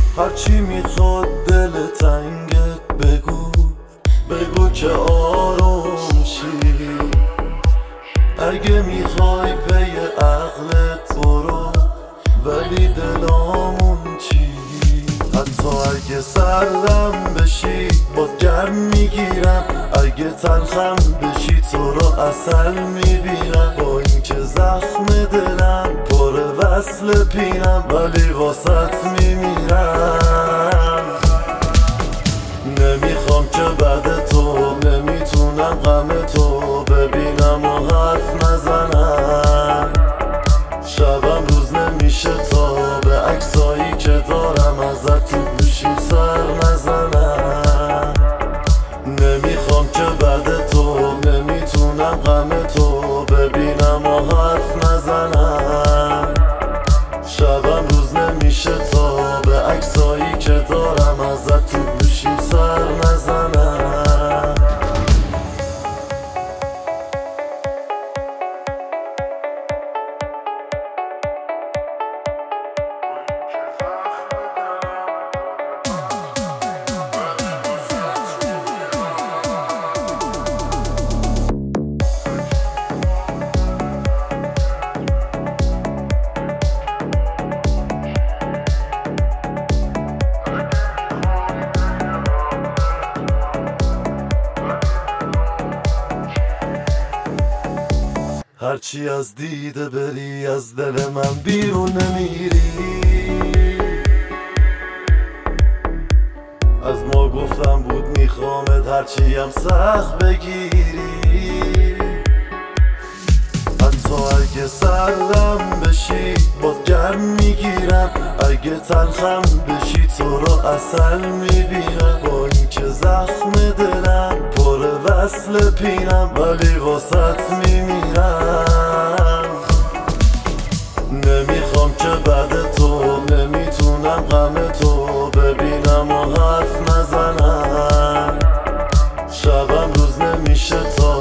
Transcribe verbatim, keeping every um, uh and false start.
هرچی میخواد دل تنگت بگو، بگو که آروم شی. اگه میخوای پی عقلت برو، ولی دلامون چی؟ حتی اگه سردم بشی باد گرم میگیرم، اگه تلخم بشی تو رو عسل میبینم. با اینکه زخم دلم پر وصل پینم، ولی واسط میمیرم. نمیخوام که بعد تو نمیتونم غم تو ببینم و حرف نزنم. شبم روز نمیشه تا به عکسایی که دارم ازت تو گوشیم سر نزنم. نمیخوام که بعد تو نمیتونم غم تو ببینم و حرف نزنم. شبم روز نمیشه تا به عکسایی که دارم ازت تو گوشیم سر نزنم. هرچی از دیده بری از دل من بیرون نمیری. از ما گفتم بود میخوامت هرچی هم سخت بگیری. حتی اگه سردم بشی باد گرم میگیرم، اگه تلخم بشی تو رو عسل میبینم. با اینکه زخم دلم پر وصل پینم، ولی واسط میمیرم. نمیخوام که بعد تو نمیتونم غم تو ببینم و حرف نزنم. شبم روز نمیشه تا